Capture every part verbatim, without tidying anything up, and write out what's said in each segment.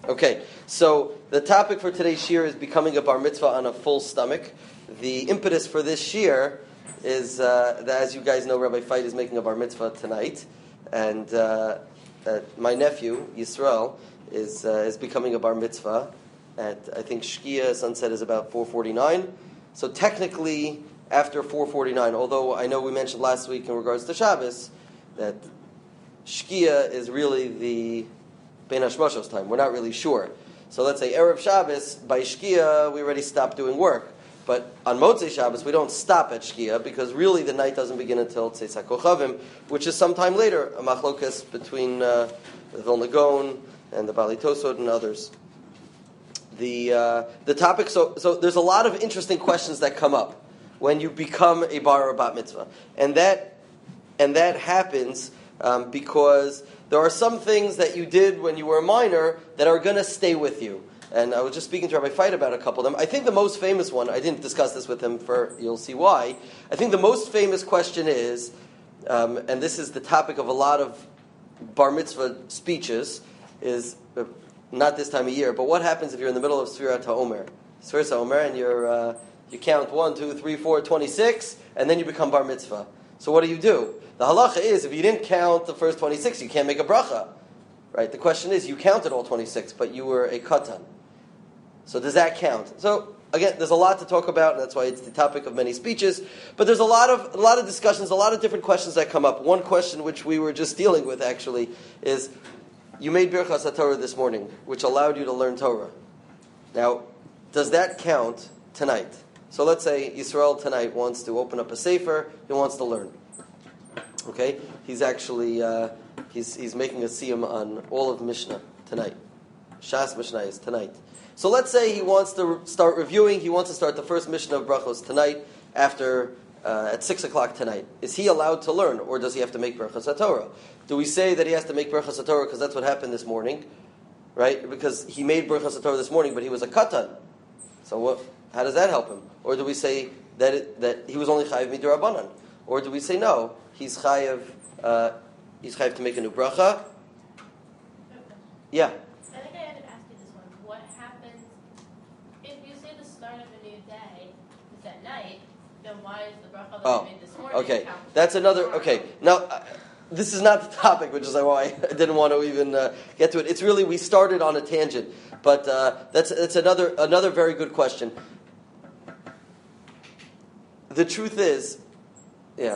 Okay, so the topic for today's shir is becoming a bar mitzvah on a full stomach. The impetus for this shir is uh, that, as you guys know, Rabbi Fait is making a bar mitzvah tonight, and uh, uh, my nephew Yisrael is uh, is becoming a bar mitzvah at, I think Shkia sunset is about four forty-nine. So technically after four forty-nine, although I know we mentioned last week in regards to Shabbos that Shkia is really the Bein Hashmashos time. We're not really sure. So let's say Erev Shabbos, by Shkia, we already stopped doing work. But on Motzei Shabbos, we don't stop at Shkia, because really the night doesn't begin until Tzeis HaKochavim, which is sometime later, a machlokas between uh, the Vilna Gaon and the Bali Tosod and others. The uh, the topic, so so there's a lot of interesting questions that come up when you become a bar or bat mitzvah. And that, and that happens um, because there are some things that you did when you were a minor that are going to stay with you. And I was just speaking to Rabbi Fait about a couple of them. I think the most famous one, I didn't discuss this with him, for you'll see why. I think the most famous question is, um, and this is the topic of a lot of bar mitzvah speeches, is uh, not this time of year, but what happens if you're in the middle of Sfirat HaOmer? Sfirat HaOmer, and you're, uh, you count one, two, three, four, twenty-six, and then you become bar mitzvah. So what do you do? The halacha is, if you didn't count the first twenty-six, you can't make a bracha. Right? The question is, you counted all twenty-six, but you were a katan. So does that count? So again, there's a lot to talk about, and that's why it's the topic of many speeches. But there's a lot of a lot of discussions, a lot of different questions that come up. One question which we were just dealing with actually is, you made Birchas HaTorah this morning, which allowed you to learn Torah. Now, does that count tonight? So let's say Yisrael tonight wants to open up a sefer, he wants to learn. Okay, he's actually uh, he's he's making a siyum on all of Mishnah tonight. Shas Mishnah is tonight. So let's say he wants to start reviewing. He wants to start the first Mishnah of Brachos tonight after uh, at six o'clock tonight. Is he allowed to learn, or does he have to make Birchas HaTorah? Do we say that he has to make Birchas HaTorah because that's what happened this morning, right? Because he made Birchas HaTorah this morning, but he was a katan. So what? How does that help him? Or do we say that it, that he was only chayiv midrabanan? Or do we say no? He's chayiv. Uh, he's chayiv to make a new bracha. Yeah. I think I had to ask you this one. What happens if you say the start of a new day is at night? Then why is the bracha that oh, you made this morning? Okay, that's another. Okay, now uh, this is not the topic, which is why I didn't want to even uh, get to it. It's really we started on a tangent, but uh, that's that's another another very good question. The truth is, yeah.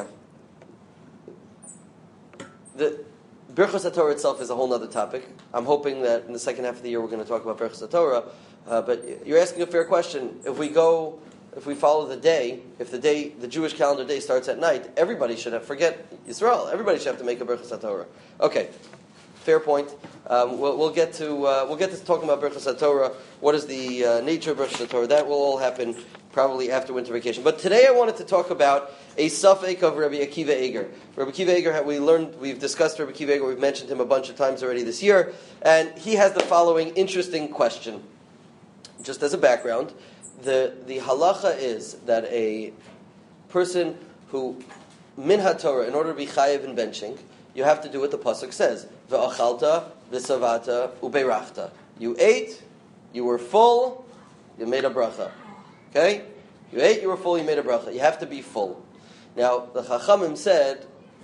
The Birchas HaTorah itself is a whole other topic. I'm hoping that in the second half of the year we're going to talk about Birchas HaTorah. Uh, but you're asking a fair question. If we go, if we follow the day, if the day, the Jewish calendar day starts at night, everybody should have, forget Yisrael, everybody should have to make a Birchas HaTorah. Okay, fair point. Um, we'll, we'll get to uh, we'll get to talking about Birchas HaTorah. What is the uh, nature of Birchas HaTorah? That will all happen probably after winter vacation. But today I wanted to talk about a suffix of Rabbi Akiva Eger. Rabbi Akiva Eger, we learned, we've discussed Rabbi Akiva Eger, we've mentioned him a bunch of times already this year, and he has the following interesting question. Just as a background, the, the halacha is that a person who, min ha-Torah, in order to be chayiv in benching, you have to do what the pasuk says, ve'achalta, ve'savata, ubeirachta. You ate, you were full, you made a bracha. Okay? You ate, you were full, you made a bracha. You have to be full. Now, the Chachamim said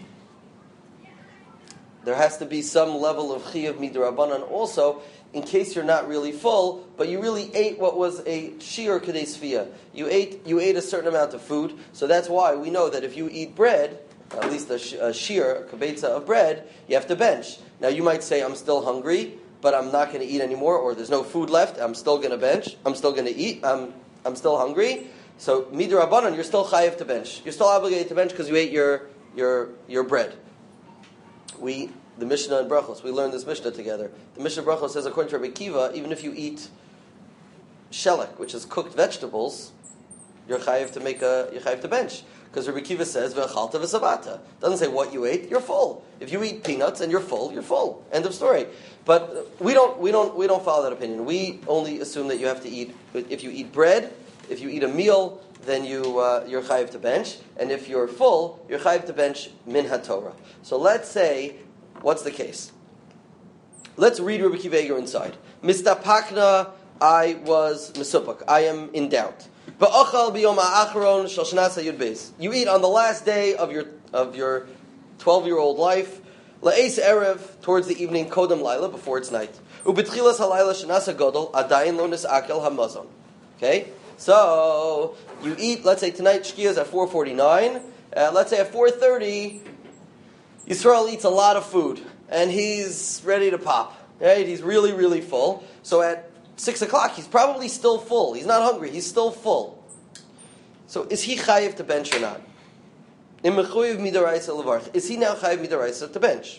there has to be some level of chiyuv midrabanan also, in case you're not really full, but you really ate what was a shiur kedei sfiyah. You ate, you ate a certain amount of food, so that's why we know that if you eat bread, at least a, sh- a shiur, a kibetza of bread, you have to bench. Now, you might say, I'm still hungry, but I'm not going to eat anymore, or there's no food left, I'm still going to bench, I'm still going to eat, I'm I'm still hungry, so midrabanan, you're still chayiv to bench. You're still obligated to bench because you ate your your your bread. We, the Mishnah and Brachos, we learned this Mishnah together. The Mishnah Brachos says, according to Rabbi Kiva, even if you eat shelek, which is cooked vegetables, you're chayiv to make a you're chayiv to bench. Because Rabbi Kiva says, ve'achalta v'savata. Doesn't say what you ate, you're full. If you eat peanuts and you're full, you're full. End of story. But we don't we don't we don't follow that opinion. We only assume that you have to eat, if you eat bread, if you eat a meal, then you uh, you're chayiv to bench, and if you're full, you're chayiv to bench min ha-Torah. So let's say, what's the case? Let's read Rabbi Akiva Eiger inside. Mistapakna, I was mesupak. I am in doubt. Ba'achal biyom ha'achron shel shnas hayud beis. You eat on the last day of your of your twelve-year-old life. La'es erev, towards the evening, kodem laila, before it's night. Ubetchilas halayla shnas hagodol adayin lo nisakel hamazon. Okay, so you eat. Let's say tonight shkia is at four forty-nine. Uh, let's say at four thirty, Yisrael eats a lot of food and he's ready to pop. Right? He's really, really full. So at six o'clock, he's probably still full. He's not hungry. He's still full. So is he chayiv to bench or not? Is he now chayiv midaraisa to bench?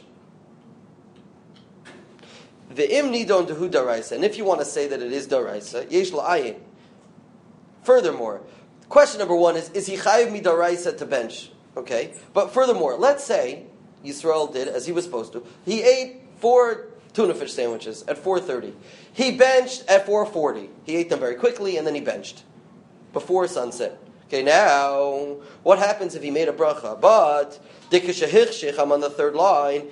Ve'im nidon dehu daraisa. And if you want to say that it is daraisa, yesh la'ayin. Furthermore, question number one is, is he chayiv midaraisa to bench? Okay. But furthermore, let's say Yisrael did as he was supposed to. He ate four tuna fish sandwiches at four thirty. He benched at four forty. He ate them very quickly and then he benched before sunset. Okay, now, what happens if he made a bracha? But, I'm on the third line.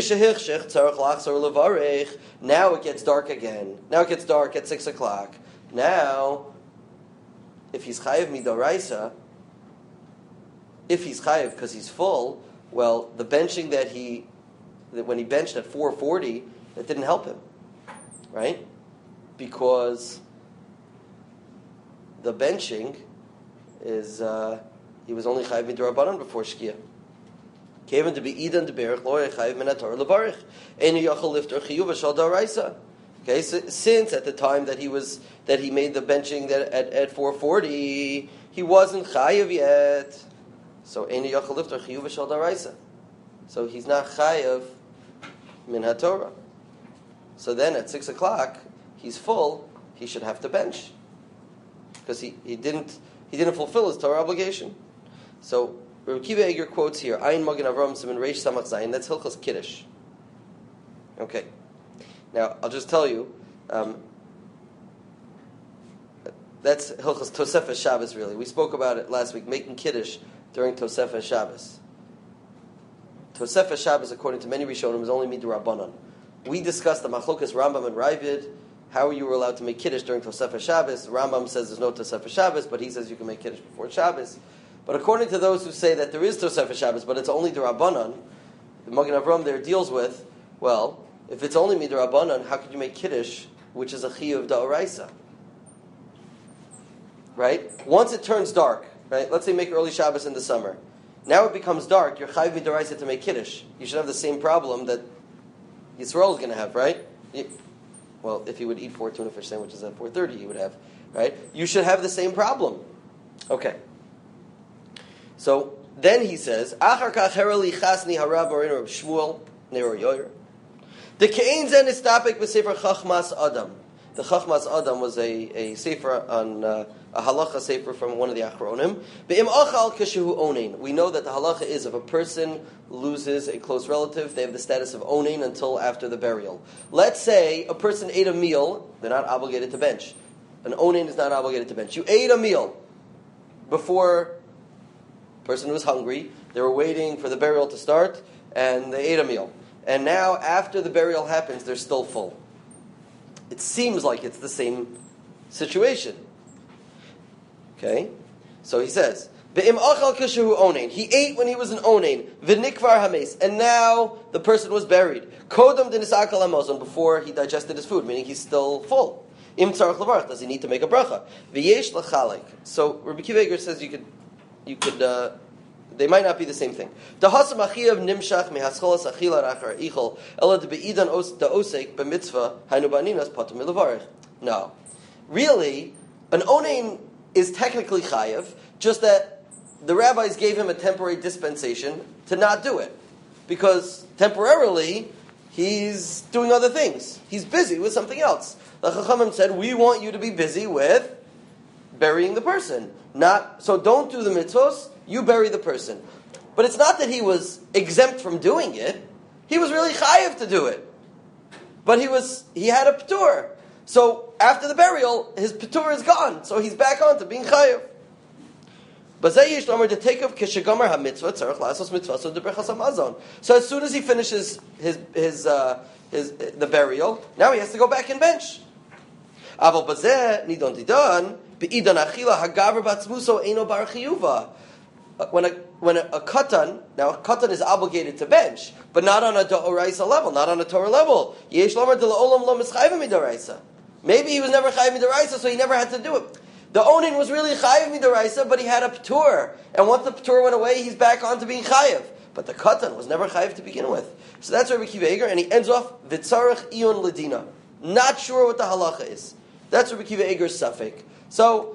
Now it gets dark again. Now it gets dark at six o'clock. Now, if he's chayiv midoraisa, if he's chayiv because he's full, well, the benching that he, that when he benched at four forty, it didn't help him, right? Because the benching is, uh, he was only chayiv midrabanan before shkia. Kevin to be idan to berich lo chayiv minator levarich enu yachol lifter chiyuv shal daraisa. Okay, so since at the time that he was that he made the benching that at at four forty, he wasn't chayiv yet. So enu yachol lifter chiyuv shal daraisa. So he's not chayiv min haTorah. So then at six o'clock, he's full. He should have to bench because he, he didn't he didn't fulfill his Torah obligation. So Rabbi Akiva Eiger quotes here, Ayin Magen Avram Siman Reish Samach Zayin. That's Hilchos Kiddush. Okay. Now I'll just tell you, um, that's Hilchos Tosefes Shabbos. Really, we spoke about it last week. Making Kiddush during Tosefes Shabbos. Tosefes Shabbos, according to many Rishonim, is only midrabanan. We discussed the Machlokas Rambam and Ravid, how you were allowed to make Kiddush during Tosefes Shabbos. Rambam says there's no Tosefes Shabbos, but he says you can make Kiddush before Shabbos. But according to those who say that there is Tosefes Shabbos, but it's only D'Rabbanan, the Magen Avram there deals with, well, if it's only Midrabbanan, how could you make Kiddush, which is a Chiyuv D'Oraisa? Right? Once it turns dark, right? Let's say make early Shabbos in the summer. Now it becomes dark, you're Chayiv Midoraisa to make Kiddush. You should have the same problem that Yisrael is going to have, right? You, well, if he would eat four tuna fish sandwiches at four thirty, he would have, right? You should have the same problem. Okay. So then he says, Achar kach herali chasni harab orin Reb Shmuel nero yoyer. The ke'ein zen istapek b'sefer Chachmas Adam. The Chachmas Adam was a, a sefer on uh, a halacha sefer from one of the Achronim. Be'im achal kashehu onein. We know that the halacha is if a person loses a close relative, they have the status of onein until after the burial. Let's say a person ate a meal, they're not obligated to bench. An onein is not obligated to bench. You ate a meal before the person was hungry, they were waiting for the burial to start, and they ate a meal. And now, after the burial happens, they're still full. It seems like it's the same situation. Okay? So he says, Be'im achal kashehu onein. He ate when he was an onein. V'nikvar hames. And now the person was buried. Kodam denisakal hamozon. Before he digested his food, meaning he's still full. Im tzarech levarach. Does he need to make a bracha? V'yesh l'chalek. So Rabbi Akiva Eiger says you could, you could, uh, they might not be the same thing. Dahasam achiyav nimshach mehascholas achila rachar ichol ela de beidan da osek b'mitzvah hainu baninas patum milavarich. No. Really, an onein is technically chayav, just that the rabbis gave him a temporary dispensation to not do it. Because temporarily, he's doing other things. He's busy with something else. The Chachamim said, we want you to be busy with burying the person. Not So don't do the mitzvos, you bury the person. But it's not that he was exempt from doing it. He was really chayav to do it. But he was he had a p'tur. So after the burial, his p'tur is gone. So he's back on to being chayav. So as soon as he finishes his his uh, his the burial. Now he has to go back and bench. Aval bazeh nidon didan be'idan achila hagaver batzmuso eino bar chiyuva. When a when a, a katan, now a katan is obligated to bench, but not on a d'oraisa level, not on a Torah level. Yesh lomer de la'olam lo mischayv midoraisa. Maybe he was never chayv midoraisa, so he never had to do it. The onin was really chayv midoraisa, but he had a ptur, and once the ptur went away, he's back on to being chayiv. But the katan was never chayiv to begin with. So that's Rabbi Akiva Eiger, and he ends off v'tzarech iyon ledina. Not sure what the halacha is. That's Rabbi Akiva Eiger's suffix. So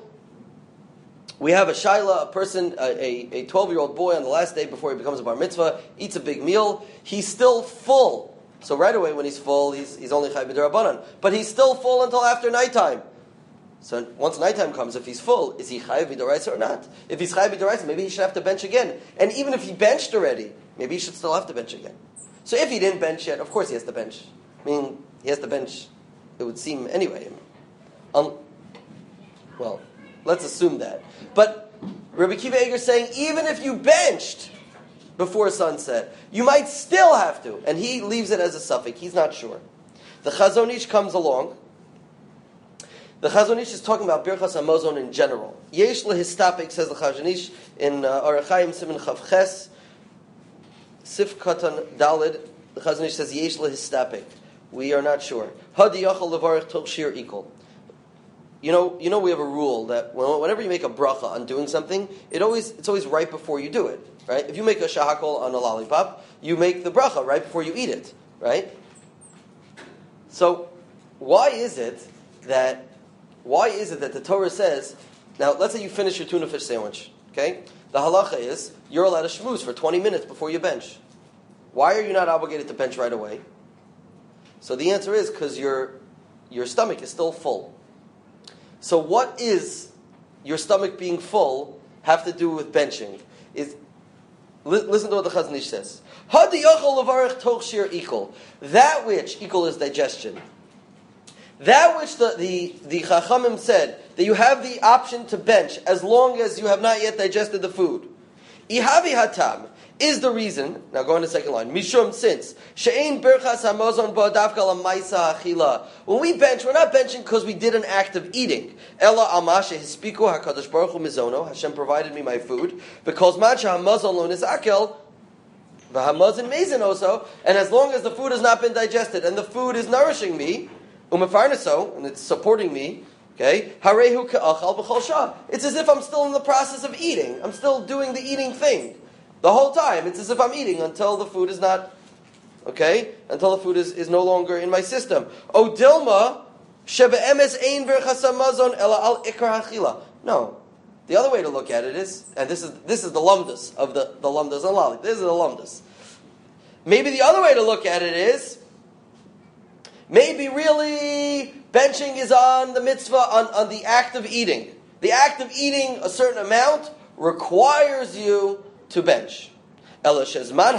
we have a shaila, a person, a twelve-year-old boy on the last day before he becomes a bar mitzvah, eats a big meal. He's still full. So right away when he's full, he's, he's only chayiv b'derabanan. But he's still full until after nighttime. So once nighttime comes, if he's full, is he chayiv b'deraisa or not? If he's chayiv b'deraisa, maybe he should have to bench again. And even if he benched already, maybe he should still have to bench again. So if he didn't bench yet, of course he has to bench. I mean, he has to bench, it would seem anyway. Um, well, let's assume that. But Rabbi Akiva Eiger is saying, even if you benched before sunset, you might still have to. And he leaves it as a suffix. He's not sure. The Chazon Ish comes along. The Chazon Ish is talking about Birchas HaMazon in general. Yesh lehistapik, says the Chazon Ish, in uh, Orach Chaim Siman Chav Ches, Sif Katan Dalid, the Chazon Ish says, Yesh lehistapik. We are not sure. Hadi Yachal Levarich Tol Shir Equal. You know, you know, we have a rule that whenever you make a bracha on doing something, it always it's always right before you do it, right? If you make a shahakol on a lollipop, you make the bracha right before you eat it, right? So, why is it that why is it that the Torah says? Now, let's say you finish your tuna fish sandwich, okay? The halacha is you're allowed to shmooze for twenty minutes before you bench. Why are you not obligated to bench right away? So the answer is because your your stomach is still full. So what is your stomach being full have to do with benching? Is li- Listen to what the Chazon Ish says. Hadi yachol levarich toch shir ikol. That which, ikol is digestion. That which the, the, the Chachamim said, that you have the option to bench as long as you have not yet digested the food. Ihavi hatam is the reason, now go on the second line, Mishum, since, She'ein Birchas HaMazon Bo Davka L'Maisa Achila. When we bench, we're not benching because we did an act of eating. Ella Alma She'hispiku HaKadosh Baruch Hu Mizono, Hashem provided me my food, because Mancha HaMazon Lo Nizakel, V'HaMazon Mezin also, and as long as the food has not been digested, and the food is nourishing me, Umefarnaso, and it's supporting me, okay, Harehu Ka'achal B'chol Shah. It's as if I'm still in the process of eating. I'm still doing the eating thing. The whole time, it's as if I'm eating until the food is not, okay, until the food is, is no longer in my system. O Dilma, Shebe'emes ein Birchas HaMazon Ela Al Ikar HaChila. No. The other way to look at it is, and this is this is the lumdus of the, the lumdus and lali. This is the lumdus. Maybe the other way to look at it is, maybe really benching is on the mitzvah, on, on the act of eating. The act of eating a certain amount requires you to bench. But the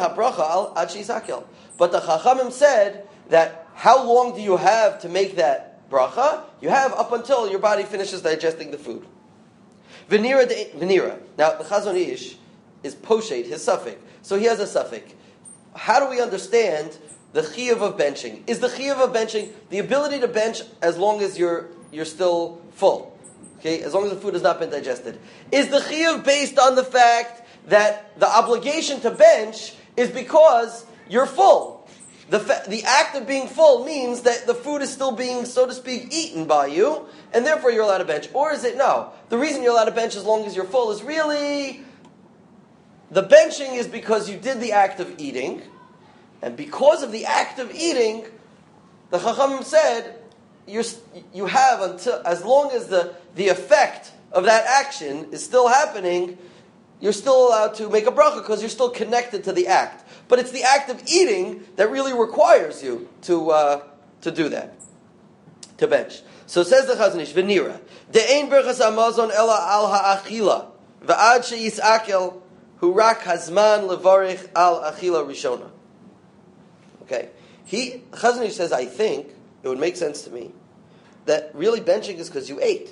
Chachamim said that how long do you have to make that bracha? You have up until your body finishes digesting the food. Venira, de, venira. Now the Chazon Ish is poshet, his suffix. So he has a suffix. How do we understand the chiyuv of benching? Is the chiyuv of benching the ability to bench as long as you're you're still full? Okay, as long as the food has not been digested. Is the chiyuv based on the fact that the obligation to bench is because you're full? The fa- the act of being full means that the food is still being, so to speak, eaten by you, and therefore you're allowed to bench. Or is it no? The reason you're allowed to bench as long as you're full is really the benching is because you did the act of eating, and because of the act of eating, the Chachamim said you're, you have until as long as the the effect of that action is still happening, you're still allowed to make a bracha because you're still connected to the act. But it's the act of eating that really requires you to uh, to do that, to bench. So says the Chazon Ish, Venira, de'ein berchas hamazon ela al ha'achila, va'ad she'yisakel hu rak hazman levarich al achila rishona. Okay, he Chazon Ish says, I think it would make sense to me that really benching is because you ate.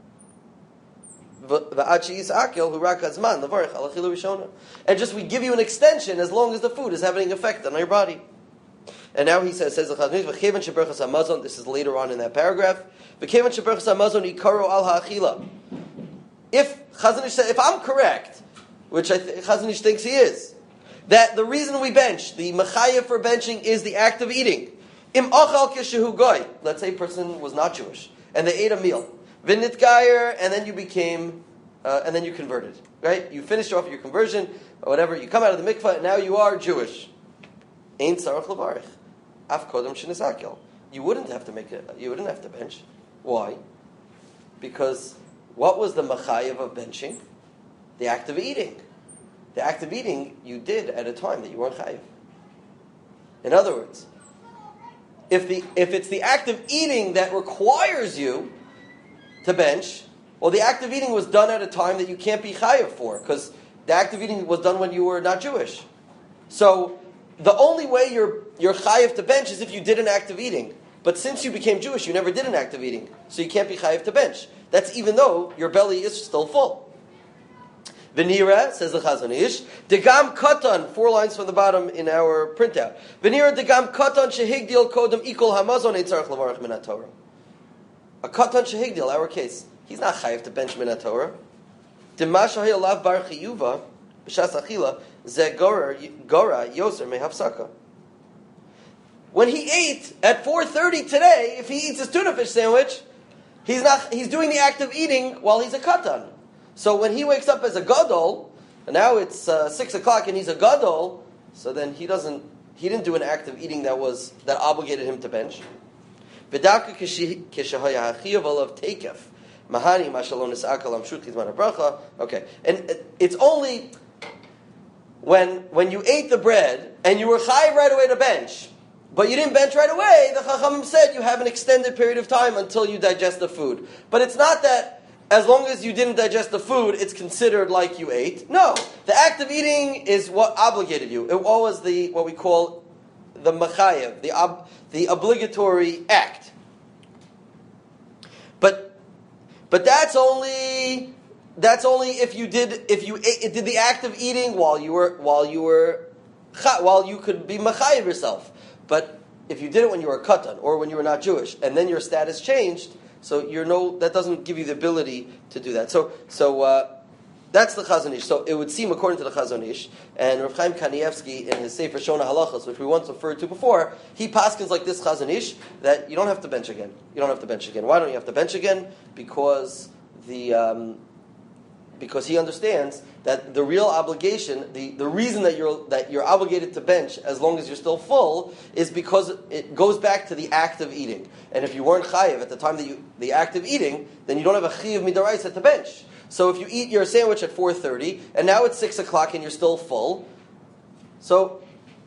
And just we give you an extension as long as the food is having an effect on your body. And now he says, says the Chazon Ish, V'chevan sheberchas hamazon, this is later on in that paragraph, V'chevan sheberchas hamazon yikaru al ha'achila. If Chazon Ish said, if I'm correct, which I th- Chazon Ish thinks he is, that the reason we bench, the mechayev for benching, is the act of eating. Im achal kishehu goy. Let's say a person was not Jewish, and they ate a meal. V'nit gayer, and then you became, uh, and then you converted. Right? You finished off your conversion, or whatever. You come out of the mikvah, and now you are Jewish. Ein tzarach levarich. Af kodem shenisakel. You wouldn't have to make it. You wouldn't have to bench. Why? Because what was the mechayev of benching? The act of eating. The act of eating you did at a time that you weren't chayiv. In other words, if the if it's the act of eating that requires you to bench, well, the act of eating was done at a time that you can't be chayiv for, because the act of eating was done when you were not Jewish. So the only way you're you're chayiv to bench is if you did an act of eating. But since you became Jewish, you never did an act of eating, so you can't be chayiv to bench. That's even though your belly is still full. Venira, says the Chazon Ish, Degam Katan, four lines from the bottom in our printout. Venira Degam Katan Shehigdil Kodem Ikol Hamazon Eitzarach Levarach Min HaTorah. A Katan Shehigdil, our case, he's not chayiv to bench Min HaTorah. Demashahi Alav Bar Chiyuva, B'shas Achila, Ze Gora Yoser Mehafsaka. When he ate at four thirty today, if he eats his tuna fish sandwich, he's not. He's doing the act of eating while he's a katan. So when he wakes up as a gadol, and now it's uh, six o'clock and he's a gadol, so then he doesn't. He didn't do an act of eating that was that obligated him to bench. V'daka kishahaya hachiyav olav teikef mahani mashalonis akal amshut chizman habracha. Okay, and it's only when when you ate the bread and you were chayiv right away to bench, but you didn't bench right away. The Chachamim said you have an extended period of time until you digest the food. But it's not that as long as you didn't digest the food, it's considered like you ate. No, the act of eating is what obligated you. It was the what we call the machayev, the ob, the obligatory act. But but that's only that's only if you did if you ate, did the act of eating while you were while you were while you could be machayev yourself. But if you did it when you were a katan or when you were not Jewish, and then your status changed, so you're no that doesn't give you the ability to do that. So so uh, that's the Chazon Ish. So it would seem, according to the Chazon Ish, and Rav Chaim Kanievsky in his Sefer Shona Halachos, which we once referred to before, he paskins like this Chazon Ish that you don't have to bench again. You don't have to bench again. Why don't you have to bench again? Because the um, because he understands that the real obligation, the, the reason that you're that you're obligated to bench as long as you're still full, is because it goes back to the act of eating. And if you weren't chayiv at the time that you the act of eating, then you don't have a chayiv midaraisa to bench. So if you eat your sandwich at four thirty and now it's six o'clock and you're still full, so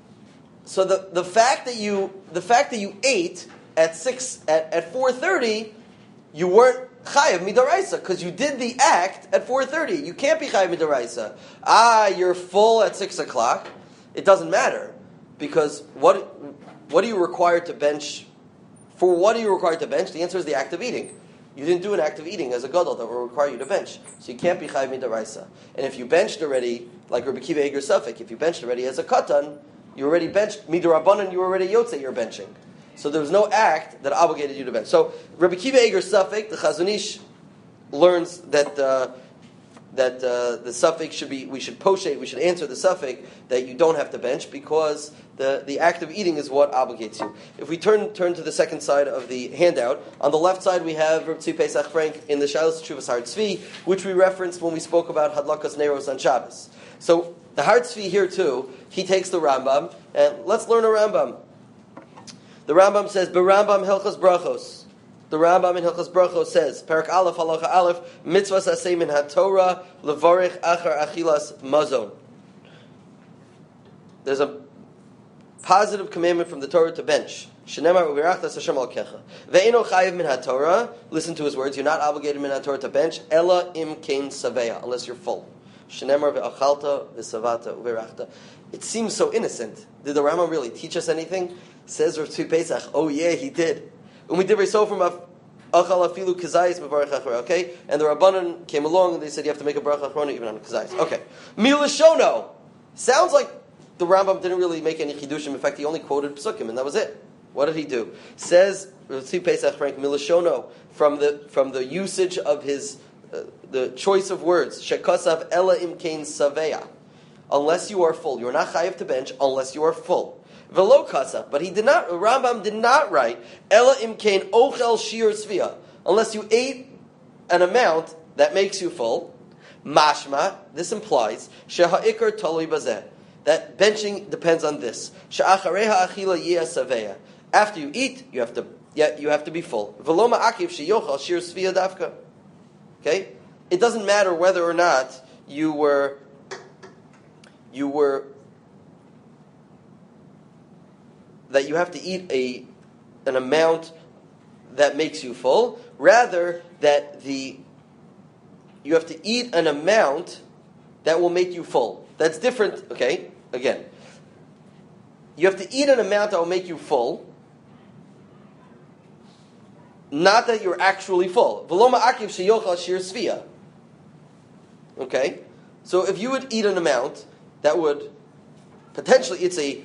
so the, the fact that you the fact that you ate at six at, at four thirty, you weren't chayiv midaraisa, because you did the act at four thirty. You can't be chayiv midaraisa. Ah, you're full at six o'clock. It doesn't matter, because what what are you required to bench? For what are you required to bench? The answer is the act of eating. You didn't do an act of eating as a gadol that will require you to bench, so you can't be chayiv midaraisa. And if you benched already, like Rabbi Kiva Eger Suffolk, if you benched already as a katan, you already benched midarabanan. You already yotze. You're benching. So there was no act that obligated you to bench. So Rabbi Kiva Eger Suffolk, the Chazon Ish, learns that uh, that uh, the suffix should be we should poshet, we should answer the suffix that you don't have to bench, because the, the act of eating is what obligates you. If we turn turn to the second side of the handout, on the left side we have Reb Tzvi Pesach Frank in the Shalos Teshuvas Har Tzvi, which we referenced when we spoke about Hadlakas Neiros on Shabbos. So the Har Tzvi here too, he takes the Rambam, and let's learn a Rambam. The Rambam says, "Berambam Hilchos Brachos." The Rambam in Hilchos Brachos says, "Parak Aleph Halacha Aleph Mitzvahs Aseh Min HaTorah Levarich Achar Achilas Mazon." There's a positive commandment from the Torah to bench. Shenemar Uvirachtas Hashem Alkecha Ve'eno Chayiv Min HaTorah. Listen to his words. You're not obligated Min HaTorah to bench. Ela Im Kein Saveya, unless you're full. Shenemar Ve'achalta Ve'savata Uvirachta. It seems so innocent. Did the Rambam really teach us anything? Says Rav Tzvi Pesach, oh yeah, he did. Okay, and the Rabbanan came along and they said you have to make a bracha achrona even on kazayis. Okay, milashono sounds like the Rambam didn't really make any chidushim. In fact, he only quoted psukim, and that was it. What did he do? Says Tzvi Pesach Frank Milashono from the from the usage of his uh, the choice of words. Shekasav ela imkein saveya. Unless you are full, you're not chayiv to bench unless you are full. Velo kasav, but he did not. Rambam did not write ela imkein ochel shir svia. Unless you ate an amount that makes you full. Mashma. This implies sheha'ikar talui bazeh. That benching depends on this. Sha'achareha achila yeh saveya. After you eat, you have to yeah, you have to be full. V'lo ma'akiv sheyochal shir svia davka. Okay, it doesn't matter whether or not you were you were that you have to eat a an amount that makes you full. Rather, that the you have to eat an amount that will make you full. That's different. Okay, again, you have to eat an amount that will make you full. Not that you're actually full. Okay? So if you would eat an amount that would potentially, it's a,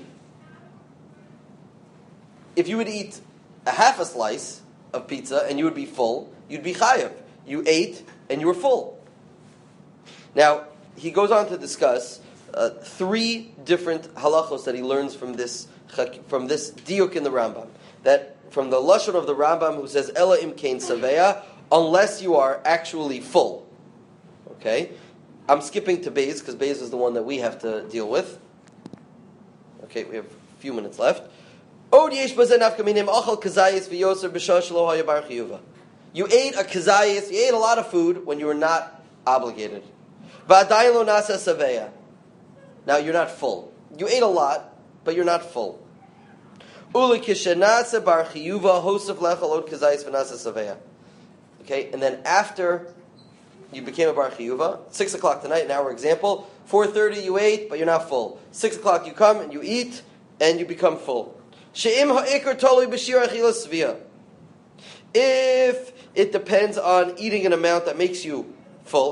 if you would eat a half a slice of pizza and you would be full, you'd be chayav. You ate and you were full. Now, he goes on to discuss uh, three different halachos that he learns from this, from this diuk in the Rambam. That from the lashon of the Rambam, who says ela imkein saveya, unless you are actually full. Okay, I'm skipping to Beis because Beis is the one that we have to deal with. Okay, we have a few minutes left. You ate a kazayis, you ate a lot of food when you were not obligated. Now you're not full. You ate a lot, but you're not full. Okay, and then after you became a bar chiyuva, six o'clock tonight, in our example, four thirty you ate, but you're not full. Six o'clock you come and you eat, and you become full. If it depends on eating an amount that makes you full,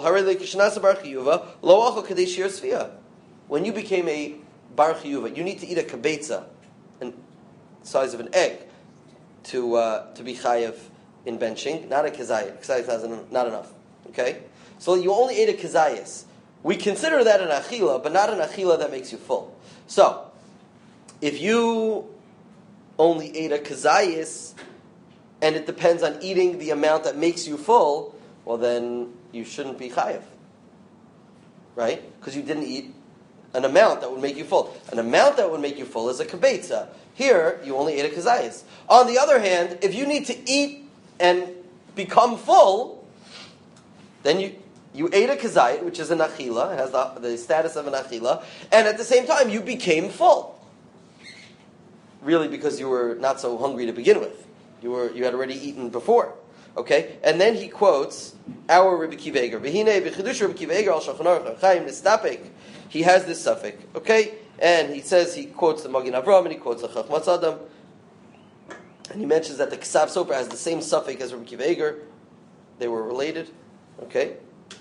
when you became a bar chiyuva, you need to eat a kibetza, size of an egg, to uh, to be chayav in benching, not a kazayis. Kazayis is not enough. Okay, so you only ate a kazayis. We consider that an achila, but not an achila that makes you full. So, if you only ate a kazayis, and it depends on eating the amount that makes you full, well then you shouldn't be chayav, right? Because you didn't eat an amount that would make you full. An amount that would make you full is a kibetza. Here, you only ate a kazayis. On the other hand, if you need to eat and become full, then you you ate a kazayit, which is an achila, it has the, the status of an achila, and at the same time you became full. Really, because you were not so hungry to begin with. You were you had already eaten before. Okay? And then he quotes our Rebbe Akiva Eiger. V'hinei b'chidush Rebbe Akiva Eiger al Shulchan Aruch Chaim Nistapek. He has this suffix. Okay? And he says, he quotes the Magen Avraham, and he quotes the Chachmas Adam. And he mentions that the Ksav Sofer has the same suffix as Rebbe Akiva Eiger. They were related. Okay?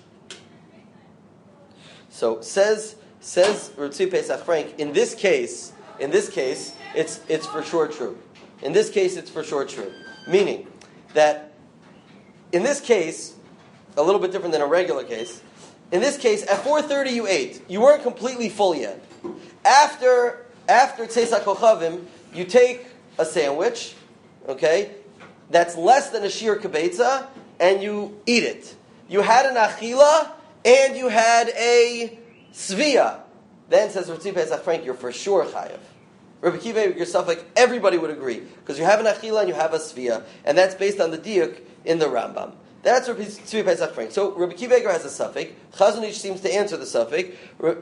So, says, says Tzvi Pesach Frank, in this case, in this case, it's it's for sure true. In this case, it's for sure true. Meaning that in this case, a little bit different than a regular case, in this case, at four thirty you ate. You weren't completely full yet. After after Tzeis HaKochavim, you take a sandwich, okay, that's less than a shir kibetza, and you eat it. You had an achila, and you had a svia. Then, says Tzvi Pesach Frank, you're for sure chayav. Rebbe Akiva Eiger, yourself, like everybody would agree, because you have an achila and you have a svia, and that's based on the diuk in the Rambam. That's Rebbe Tzvi Pesach Frank. So Rebbe Akiva Eiger has a suffix. Chazon Ish seems to answer the suffix. Rebbe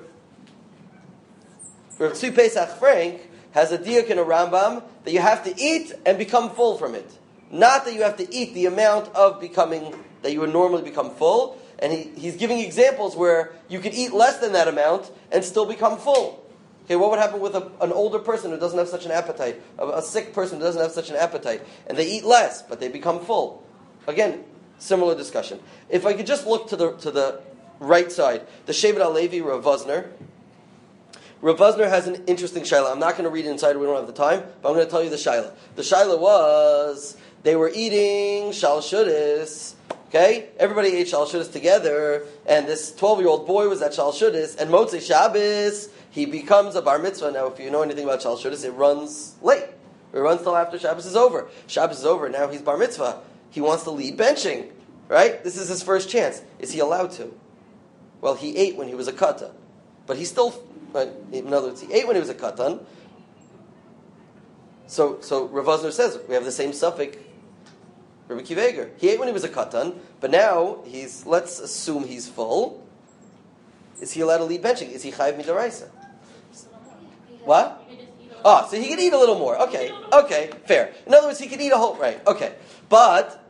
Tzvi Pesach Frank has a diuk in a Rambam that you have to eat and become full from it. Not that you have to eat the amount of becoming, that you would normally become full. And he, he's giving examples where you could eat less than that amount and still become full. Okay, what would happen with a, an older person who doesn't have such an appetite, a, a sick person who doesn't have such an appetite, and they eat less, but they become full? Again, similar discussion. If I could just look to the to the right side, the Shevet HaLevi, Rav Vosner. Rav Vosner has an interesting shaila. I'm not going to read it inside, we don't have the time, but I'm going to tell you the shaila. The shaila was, they were eating shal shudis, okay? Everybody ate shal shudis together, and this twelve-year-old boy was at shal shudis, and Motzei Shabbos, he becomes a bar mitzvah. Now, if you know anything about shal shudis, it runs late. It runs till after Shabbos is over. Shabbos is over, now he's bar mitzvah. He wants to lead benching, right? This is his first chance. Is he allowed to? Well, he ate when he was a katan, but he still... In other words, he ate when he was a katan. So, so Rav Vosner says we have the same suffix. Rabbi Akiva Eiger. He ate when he was a katan, but now he's. Let's assume he's full. Is he allowed to lead benching? Is he chayiv midaraisa? What? Oh, so he can eat a little more. Okay, okay, fair. In other words, he can eat a whole. Right. Okay, but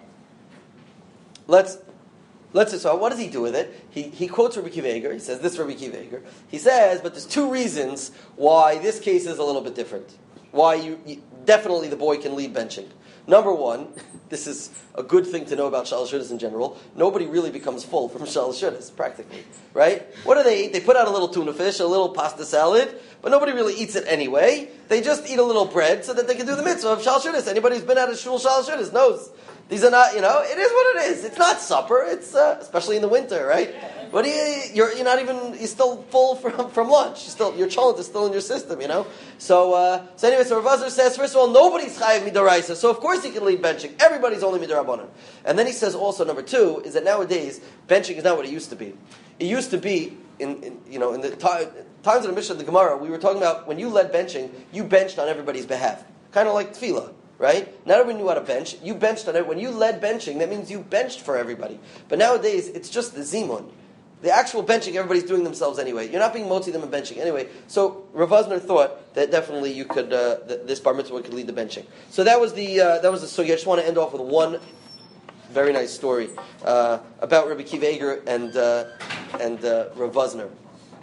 let's. Let's say, so what does he do with it? He he quotes Rabbi Akiva Eiger. He says, this Rabbi Akiva Eiger. He says, but there's two reasons why this case is a little bit different. Why you, you definitely the boy can lead benching. Number one, this is a good thing to know about Shal Shudis in general. Nobody really becomes full from Shal Shudis, practically. Right? What do they eat? They put out a little tuna fish, a little pasta salad, but nobody really eats it anyway. They just eat a little bread so that they can do the mitzvah of Shal Shudis. Anybody who's been at a shul Shal Shudis knows. These are not, you know, it is what it is. It's not supper. It's, uh, especially in the winter, right? But you, you're, you're not even, you're still full from, from lunch. You're still, your cholent is still in your system, you know? So, uh, so anyway, so Rav Vosner says, first of all, nobody's chayiv midaraisa, so of course he can lead benching. Everybody's only midarabanan. And then he says also, number two, is that nowadays, benching is not what it used to be. It used to be, in, in you know, in the time, times of the Mishnah, the Gemara, we were talking about, when you led benching, you benched on everybody's behalf. Kind of like tefillah. Right? Not everyone knew how to bench. You benched on it. When you led benching, that means you benched for everybody. But nowadays, it's just the zimun. The actual benching, everybody's doing themselves anyway. You're not being motzi them in benching anyway. So Rav Vosner thought that definitely you could, uh, that this bar mitzvah could lead the benching. So that was the uh, that was the story. I just want to end off with one very nice story uh, about Rabbi Akiva Eiger and uh, and uh, Rav Vosner.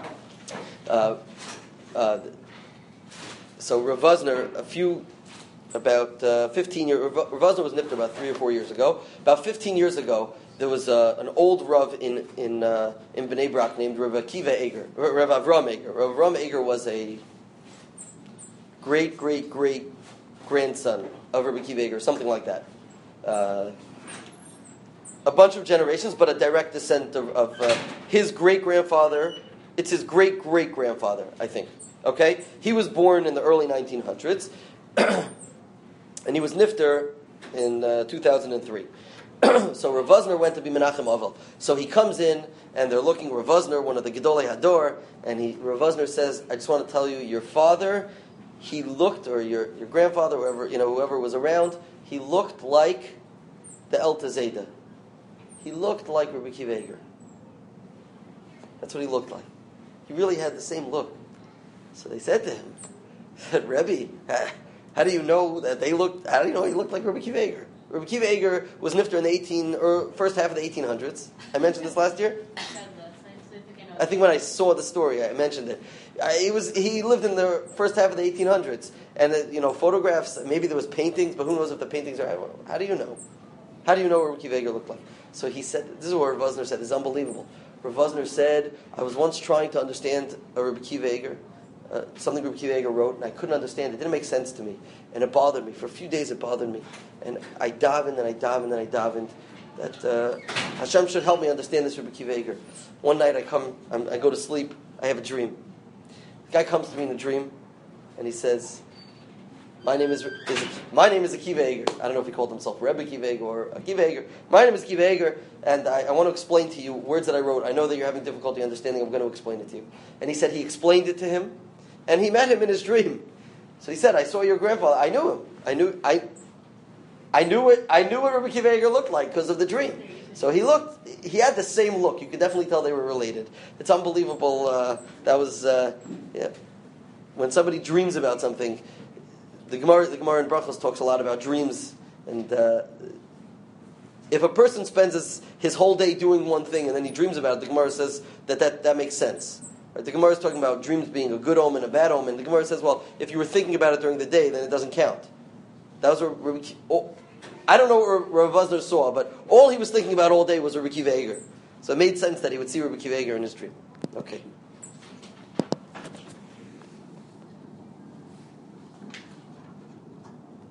Uh, uh, so Rav Vosner, a few. About uh, fifteen years, Rav Vosner was nifter about three or four years ago. About fifteen years ago, there was uh, an old Rav in in uh, in Bnei Brak named Rav Akiva Eiger, Rav Avram Eiger. Rav Avram Eiger was a great great great grandson of Rabbi Akiva Eiger, something like that. Uh, a bunch of generations, but a direct descent of, of uh, his great grandfather. It's his great great grandfather, I think. Okay, he was born in the early nineteen hundreds. And he was nifter in uh, two thousand three. So Rav Vosner went to be Menachem Avel. So he comes in, and they're looking, Rav Vosner, one of the Gedolei Hador, and he, Rav Vosner says, I just want to tell you, your father, he looked, or your, your grandfather, whoever, you know, whoever was around, he looked like the El Tazeda. He looked like Rabbi Akiva Eiger. That's what he looked like. He really had the same look. So they said to him, said, Rebbe, how do you know that they looked? How do you know he looked like Rabbi Akiva Eiger? Rabbi Akiva Eiger was nifter in the eighteen or first half of the eighteen hundreds. I mentioned this last year. I think when I saw the story, I mentioned it. I, he was he lived in the first half of the eighteen hundreds, and uh, you know photographs. Maybe there was paintings, but who knows if the paintings are? How do you know? How do you know what Rabbi Akiva Eiger looked like? So he said, this is what Rav Vosner said. This is unbelievable. Rav Vosner said, I was once trying to understand a Rabbi Akiva Eiger. Uh, something Rabbi Akiva Eiger wrote, and I couldn't understand it. It didn't make sense to me, and it bothered me. For a few days, it bothered me, and I davened, and I davened, and I davened that uh, Hashem should help me understand this Rabbi Akiva Eiger. One night, I come, I'm, I go to sleep. I have a dream. The guy comes to me in a dream, and he says, "My name is, is my name is Akiva Eiger." I don't know if he called himself Rebbe Akiva Eiger or Akiva Eiger. My name is Akiva Eiger, and I, I want to explain to you words that I wrote. I know that you're having difficulty understanding. I'm going to explain it to you. And he said he explained it to him. And he met him in his dream. So he said, I saw your grandfather. I knew him. I knew I I knew it I knew what Rabbi Akiva Eiger looked like because of the dream. So he looked he had the same look. You could definitely tell they were related. It's unbelievable. Uh, that was uh, yeah. When somebody dreams about something, the Gemara the Gemara in Brachos talks a lot about dreams, and uh, if a person spends his, his whole day doing one thing and then he dreams about it, the Gemara says that that, that makes sense. The Gemara is talking about dreams being a good omen, a bad omen. The Gemara says, well, if you were thinking about it during the day, then it doesn't count. That was what Rabbi, oh, I don't know what Rav Vosner saw, but all he was thinking about all day was Rabbi Akiva Eiger. So it made sense that he would see Rabbi Akiva Eiger in his dream. Okay.